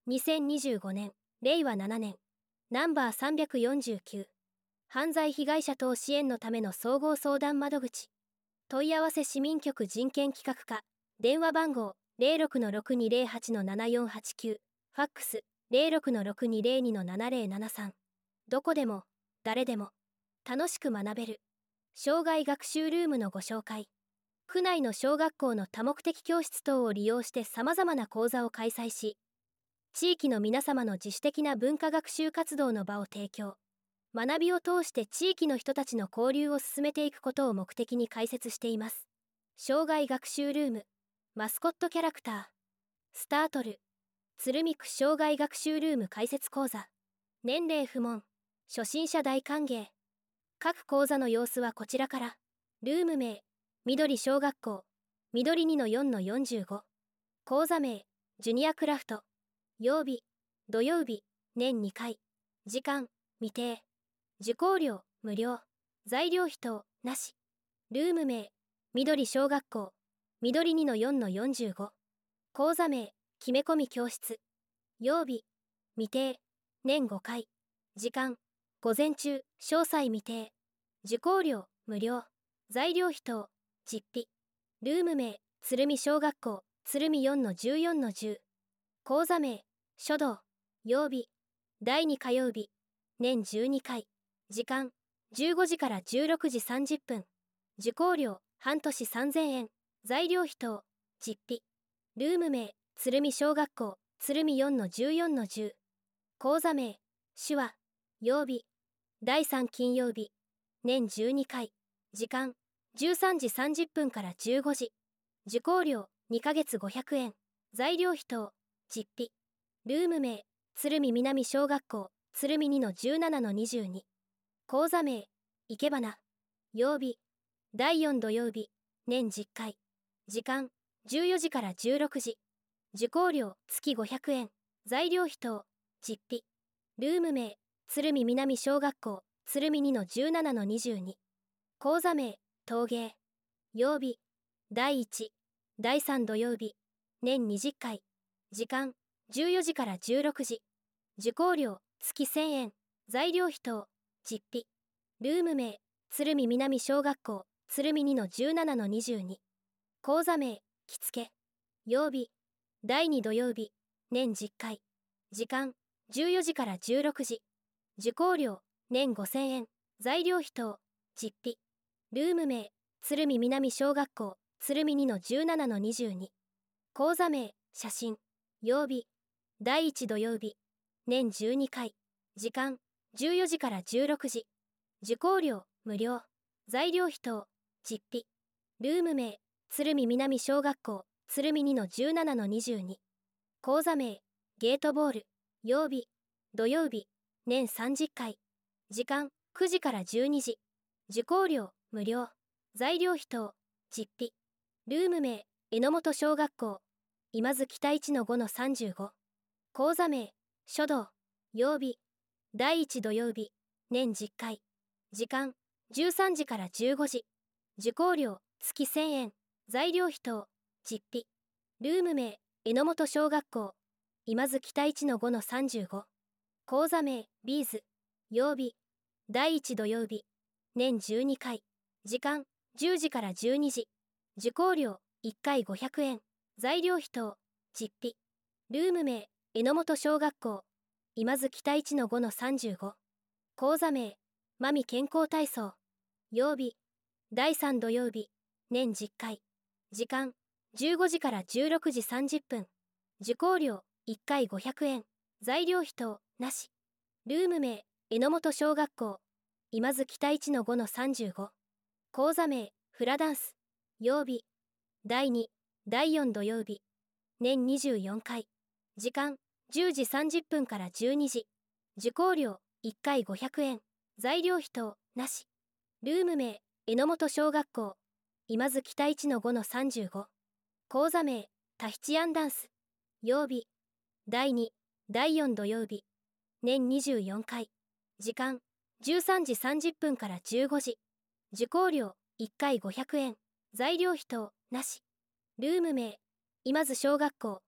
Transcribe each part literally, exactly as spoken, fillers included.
にせんにじゅうごねん、れいわななねん、ナンバーさんびゃくよんじゅうきゅう、犯罪被害者等支援のための総合相談窓口。問い合わせ市民局人権企画課、電話番号 ゼロろくのろくにゼロはちのななよんはちきゅう、ファックス ゼロろくのろくにゼロにのななゼロななさん。どこでも、誰でも、楽しく学べる。生涯学習ルームのご紹介。区内の小学校の多目的教室等を利用して様々な講座を開催し、地域の皆様の自主的な文化学習活動の場を提供。学びを通して地域の人たちの交流を進めていくことを目的に開設しています。生涯学習ルーム、マスコットキャラクター、スタートル、鶴見区生涯学習ルーム開設講座、年齢不問、初心者大歓迎。各講座の様子はこちらから。ルーム名、緑小学校、緑にのよんのよんじゅうご。講座名、ジュニアクラフト。曜日、土曜日、年にかい。時間、未定。受講料、無料。材料費等、なし。ルーム名、緑小学校、緑にのよんのよんじゅうご。講座名、決め込み教室。曜日、未定。年ごかい。時間、午前中、詳細未定。受講料、無料。材料費等、実費。ルーム名、鶴見小学校、鶴見よんのじゅうよんのじゅう。講座名、書道。曜日、だいに火曜日、年じゅうにかい。時間、じゅうごじからじゅうろくじさんじゅっぷん。受講料、半年さんぜんえん。材料費等、実費。ルーム名、鶴見小学校、鶴見よんのじゅうよんのじゅう。講座名、手話。曜日、だいさん金曜日、年じゅうにかい。時間、じゅうさんじさんじゅっぷんからじゅうごじ。受講料、にかげつごひゃくえん。材料費等、実費。ルーム名、鶴見南小学校、鶴見にのじゅうななのにじゅうに。講座名、いけばな。曜日、だいよん土曜日、年じゅっかい。時間、じゅうよじからじゅうろくじ。受講料、月ごひゃくえん。材料費等、実費。ルーム名、鶴見南小学校、鶴見にのじゅうななのにじゅうに。講座名、陶芸。曜日、だいいち、だいさん土曜日、年にじゅっかい。時間、じゅうよじからじゅうろくじ。受講料、月せんえん。材料費等、実費。ルーム名、鶴見南小学校、鶴見にのじゅうななのにじゅうに。講座名、着付け。曜日、だいに土曜日、年じゅっかい。時間、じゅうよじからじゅうろくじ。受講料、年ごせんえん。材料費等、実費。ルーム名、鶴見南小学校、鶴見にのじゅうななのにじゅうに。講座名、写真。曜日、だいいち土曜日、年じゅうにかい。時間、じゅうよじからじゅうろくじ。受講料、無料。材料費等、実費。ルーム名、鶴見南小学校、鶴見にのじゅうななのにじゅうに。講座名、ゲートボール。曜日、土曜日、年さんじゅっかい。時間、くじからじゅうにじ。受講料、無料。材料費等、実費。ルーム名、榎本小学校、今津北いちのごのさんじゅうご。講座名、書道。曜日、だいいち土曜日、年じゅっかい。時間、じゅうさんじからじゅうごじ。受講料、月せんえん。材料費等、実費。ルーム名、榎本小学校、今津北いちのごのさんじゅうご。講座名、ビーズ。曜日、だいいち土曜日、年じゅうにかい。時間、じゅうじからじゅうにじ。受講料、いっかいごひゃくえん。材料費等、実費。ルーム名、榎本小学校、今津北いちのごのさんじゅうご。講座名、まみ健康体操。曜日、だいさん土曜日、年じゅっかい。時間、じゅうごじからじゅうろくじさんじゅっぷん。受講料、いっかいごひゃくえん。材料費等、なし。ルーム名、榎本小学校、今津北いちのごのさんじゅうご。講座名、フラダンス。曜日、だいに、だいよん土曜日、年にじゅうよんかい。時間、じゅうじさんじゅっぷんからじゅうにじ。受講料、いっかいごひゃくえん。材料費等、なし。ルーム名、榎本小学校、今津北いちのごのさんじゅうご。講座名、タヒチアンダンス。曜日、だいに、だいよん土曜日、年にじゅうよんかい。時間、じゅうさんじさんじゅっぷんからじゅうごじ。受講料、いっかいごひゃくえん。材料費等、なし。ルーム名、今津小学校、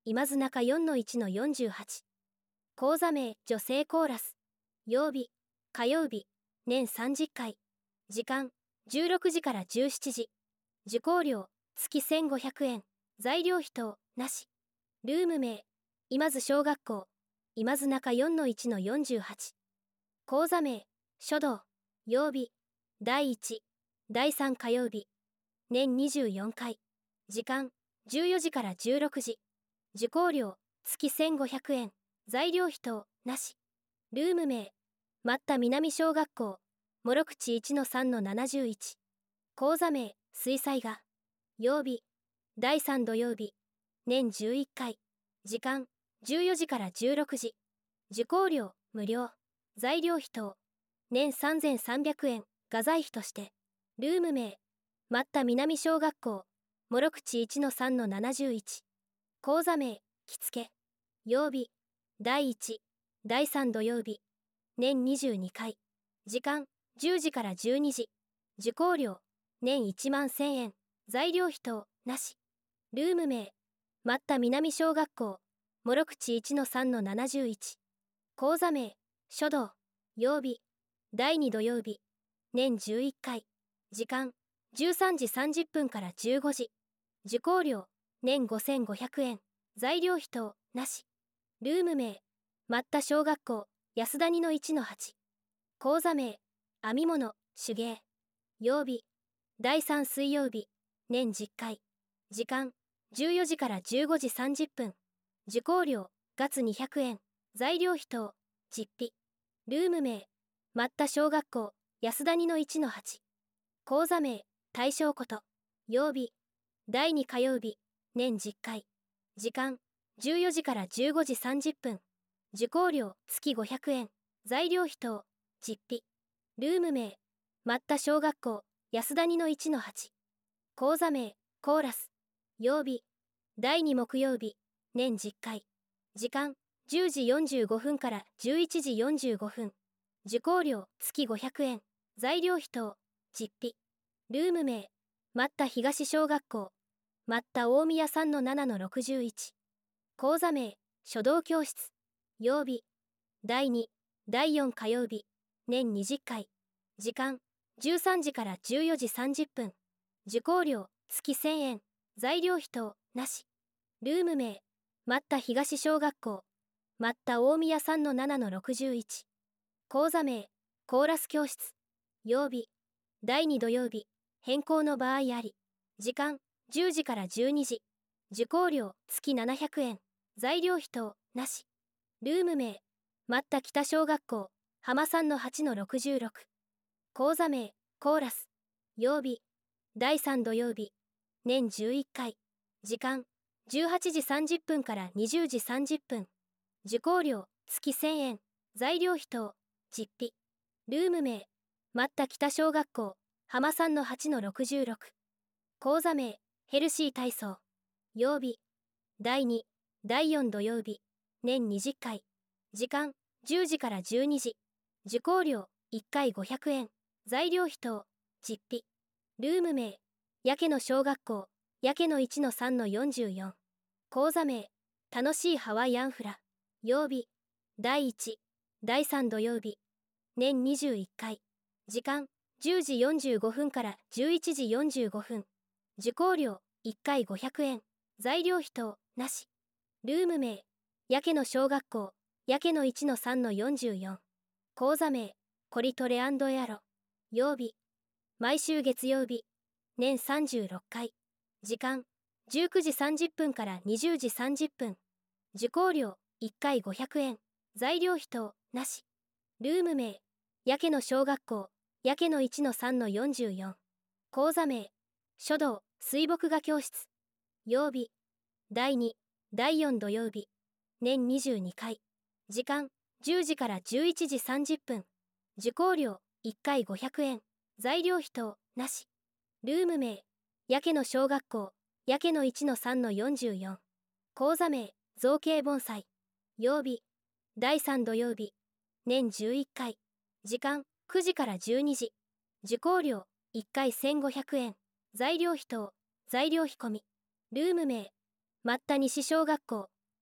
今津中 よんのいちのよんじゅうはち。講座名女性コーラス。曜日火曜日、年さんじゅっかい。時間じゅうろくじからじゅうしちじ。受講料月せんごひゃくえん。材料費等なし。ルーム名今津小学校、今津中 よんのいちのよんじゅうはち。講座名書道。曜日だいいち、だいさん火曜日、年にじゅうよんかい。時間じゅうよじからじゅうろくじ。受講料月せんごひゃくえん。材料費等なし。ルーム名待った南小学校、諸口 いちのさんのななじゅういち。講座名水彩画。曜日だいさん土曜日、年じゅういっかい。時間じゅうよじからじゅうろくじ。受講料無料。材料費等年さんぜんさんびゃくえん。画材費として。ルーム名待った南小学校、諸口 いちのさんのななじゅういち。講座名着付け。曜日だいいち、だいさん土曜日、年にじゅうにかい。時間じゅうじからじゅうにじ。受講料年いちまんせんえん。材料費等なし。ルーム名待った南小学校、諸口 いちのさんのななじゅういち。講座名書道。曜日だいに土曜日、年じゅういっかい。時間じゅうさんじさんじゅっぷんからじゅうごじ。受講料年ごせんごひゃくえん。材料費等なし。ルーム名待った小学校、安田にのいちのはち。講座名編み物手芸。曜日だいさん水曜日、年じゅっかい。時間じゅうよじからじゅうごじさんじゅっぷん。受講料月にひゃくえん。材料費等実費。ルーム名待った小学校、安田にのいちのはち。講座名大正こと。曜日だいに火曜日、年じゅっかい。時間じゅうよじからじゅうごじさんじゅっぷん。受講料月ごひゃくえん。材料費等実費。ルーム名待った小学校、安田にのいちのはち。講座名コーラス。曜日だいに木曜日、年じゅっかい。時間じゅうじよんじゅうごふんからじゅういちじよんじゅうごふん。受講料月ごひゃくえん。材料費等実費。ルーム名待った東小学校、待った大宮 さんのななのろくじゅういち。講座名書道教室。曜日だいに、だいよん火曜日、年にじゅっかい。時間じゅうさんじからじゅうよじさんじゅっぷん。受講料月せんえん。材料費等なし。ルーム名待った東小学校、待った大宮 さんのななのろくじゅういち。講座名コーラス教室。曜日だいに土曜日、変更の場合あり。時間じゅうじからじゅうにじ。受講料月ななひゃくえん。材料費等なし。ルーム名待った北小学校、浜 さんのはちのろくじゅうろく。講座名コーラス。曜日だいさん土曜日、年じゅういっかい。時間じゅうはちじさんじゅっぷんからにじゅうじさんじゅっぷん。受講料月せんえん。材料費等実費。ルーム名待った北小学校、浜 さんのはちのろくじゅうろく。講座名ヘルシー体操。曜日だいに、だいよん土曜日、年にじゅっかい。時間じゅうじからじゅうにじ。受講料いっかいごひゃくえん。材料費等実費。ルーム名やけの小学校、やけの いちのさんのよんじゅうよん。講座名楽しいハワイアンフラ。曜日だいいち、だいさん土曜日、年にじゅういっかい。時間じゅうじよんじゅうごふんからじゅういちじよんじゅうごふん。受講料いっかいごひゃくえん。材料費等なし。ルーム名やけの小学校、やけの いちのさんのよんじゅうよん。講座名コリトレ&エアロ。曜日毎週月曜日、年さんじゅうろっかい。時間じゅうくじさんじゅっぷんからにじゅうじさんじゅっぷん。受講料いっかいごひゃくえん。材料費等なし。ルーム名やけの小学校、やけの いちのさんのよんじゅうよん。講座名書道水墨画教室。曜日だいに、だいよん土曜日、年にじゅうにかい。時間じゅうじからじゅういちじさんじゅっぷん。受講料いっかいごひゃくえん。材料費等なし。ルーム名やけの小学校、やけの いちのさんのよんじゅうよん。講座名造形盆栽。曜日だいさん土曜日、年じゅういっかい。時間くじからじゅうにじ。受講料いっかいせんごひゃくえん。材料費等材料費込み。ルーム名待った西小学校、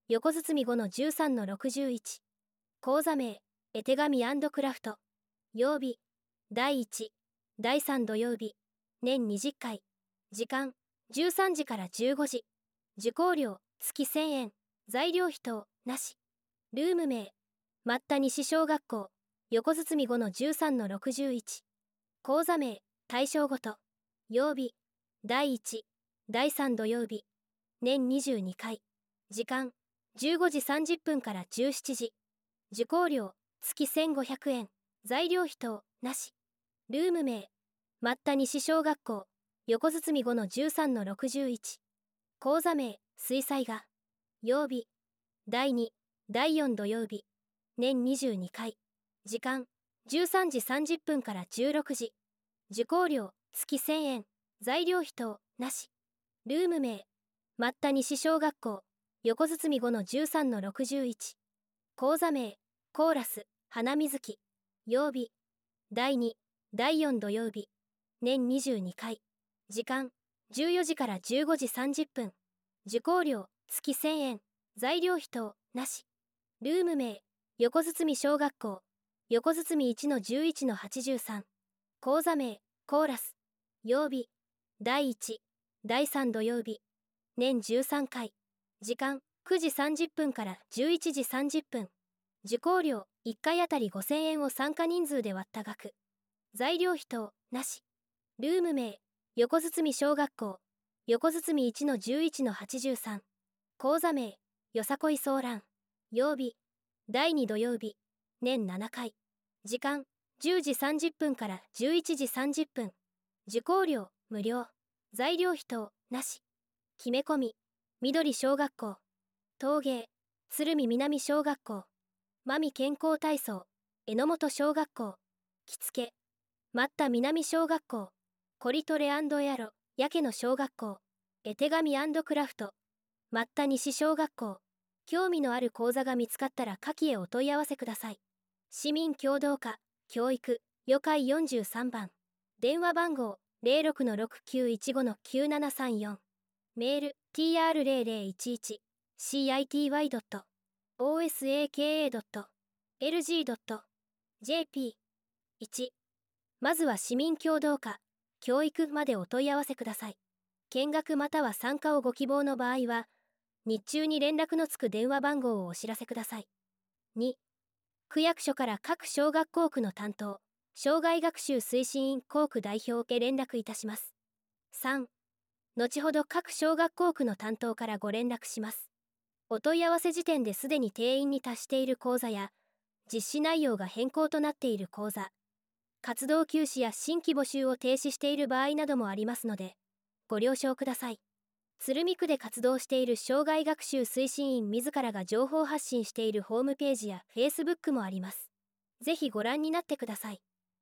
横包 ごのじゅうさんのろくじゅういち。講座名、絵手紙&クラフト。曜日、だいいち、だいさん土曜日、年にじゅっかい。時間、じゅうさんじからじゅうごじ。受講料、月せんえん。材料費等、なし。ルーム名、マッタ西小学校。横包 ごのじゅうさんのろくじゅういち。講座名、対象ごと。曜日、だいいち、だいさん土曜日、年にじゅうにかい。時間、じゅうごじさんじゅっぷんからじゅうしちじ。受講料、月せんごひゃくえん。材料費等、なし。ルーム名、マッタ西小学校。横包 ごのじゅうさんのろくじゅういち。講座名、水彩画。曜日、だいに、だいよん土曜日、年にじゅうにかい。時間、じゅうさんじさんじゅっぷんからじゅうろくじ。受講料、月せんえん。材料費等、なし。ルーム名、マッタ西小学校。横包 ごのじゅうさんのろくじゅういち。講座名、コーラス、花水木。曜日、だいに、だいよん土曜日、年にじゅうにかい。時間、じゅうよじからじゅうごじさんじゅっぷん。受講料、月せんえん。材料費等、なし。ルーム名、横包小学校。横包 いちのじゅういちのはちじゅうさん。講座名、コーラス。曜日、だいいち、だいさん土曜日、年じゅうさんかい。時間、くじさんじゅっぷんからじゅういちじさんじゅっぷん。受講料、いっかいあたりごせんえんを参加人数で割った額。材料費等、なし。ルーム名、横包小学校。横包 いちのじゅういちのはちじゅうさん。講座名、よさこいソーラン。曜日、だいに土曜日、年ななかい。時間、じゅうじさんじゅっぷんからじゅういちじさんじゅっぷん。受講料、無料。材料費等、なし。決め込み、緑小学校。陶芸、鶴見南小学校。真見健康体操、榎本小学校。着付け、マッタ南小学校。コリトレ&エアロ、やけの小学校。絵手紙&クラフト、マッタ西小学校。興味のある講座が見つかったら下記へお問い合わせください。市民協働課、教育、予会よんじゅうさんばん。電話番号、ゼロろくのろくきゅういちごのきゅうななさんよん。メール、ティーアールゼロゼロいちいち、シーアイティーワイドット、オーエスエーケーエードット、エルジードット、ジェーピー。いち. まずは市民協働課、教育までお問い合わせください。見学または参加をご希望の場合は、日中に連絡のつく電話番号をお知らせください。に. 区役所から各小学校区の担当、障害学習推進員校区代表へ連絡いたします。さん. 後ほど各小学校区の担当からご連絡します。お問い合わせ時点ですでに定員に達している講座や、実施内容が変更となっている講座、活動休止や新規募集を停止している場合などもありますので、ご了承ください。鶴見区で活動している障害学習推進員自らが情報発信しているホームページや Facebook もあります。ぜひご覧になってください。